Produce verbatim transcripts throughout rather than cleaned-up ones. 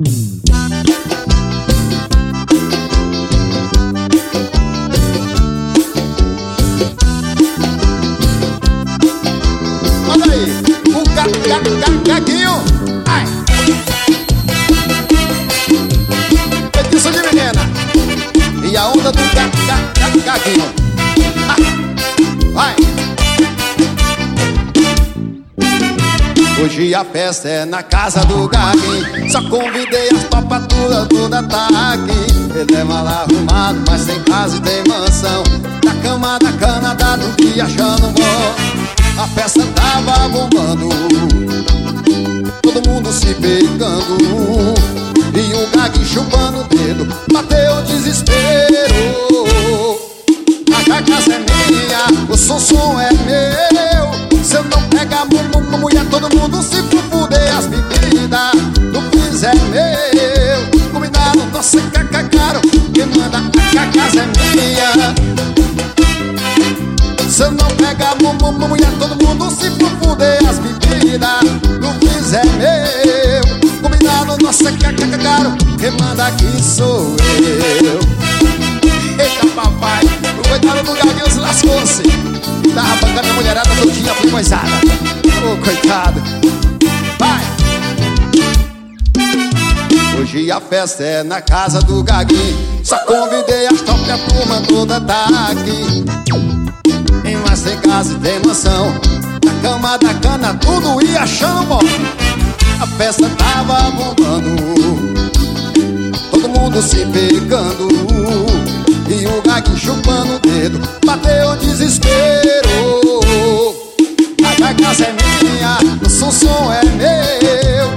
Olha aí, o gaguinho. Ai, petiço de menina e a onda do gaguinho. Vai. Hoje a festa é na casa do Gaguinho. Só convidei as papaturas toda tá aqui. Ele é mal arrumado, mas tem casa e tem mansão. Na cama da Canadá do que achando bom. A festa tava bombando, todo mundo se pegando, e o Gaguinho chupando o dedo. Bateu o desespero. A casa é minha, o som som é meu. Se eu não pegar a mulher, todo mundo se fuder. As bebidas do piso é meu. Combinado, nossa, caca caro. Quem manda a casa é minha. Se eu não pegar a mulher, todo mundo se fuder. As bebidas do piso é meu. Combinado, nossa, caca caro. Quem manda aqui sou eu. Eita papai, o coitado do Gaguinho se lascou-se. Tava bancando a mulherada todinha, foi coisada. Ô, oh, coitado. Vai! Hoje a festa é na casa do Gaguinho. Só convidei as top, a turma toda tá aqui. Em mais tem casa e tem mansão. Na cama da cana tudo ia achando bom. A festa tava bombando, todo mundo se pegando, e o Gaguinho chupando o dedo. Bateu o desespero. A casa é minha, o som som é meu.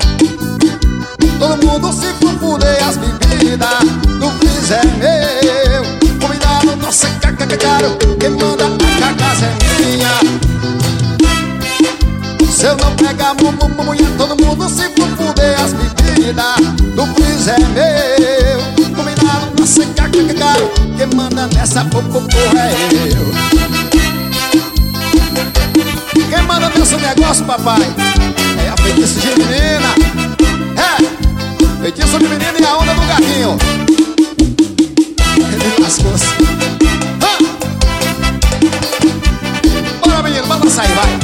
Todo mundo se fuder. As bebidas do freezer é meu. Combinado, nossa, caca caro. Quem manda a casa é minha. Se eu não pegar a mulher, todo mundo se fuder. As bebidas do freezer é meu. Combinado, nossa, caca caro. Quem manda nessa porra é eu. Quem manda nesse negócio, papai? É a feitiço de menina. É, feitiço de menina e a onda do Gaguinho. Ele lascou-se. Bora, menino, manda sair, vai.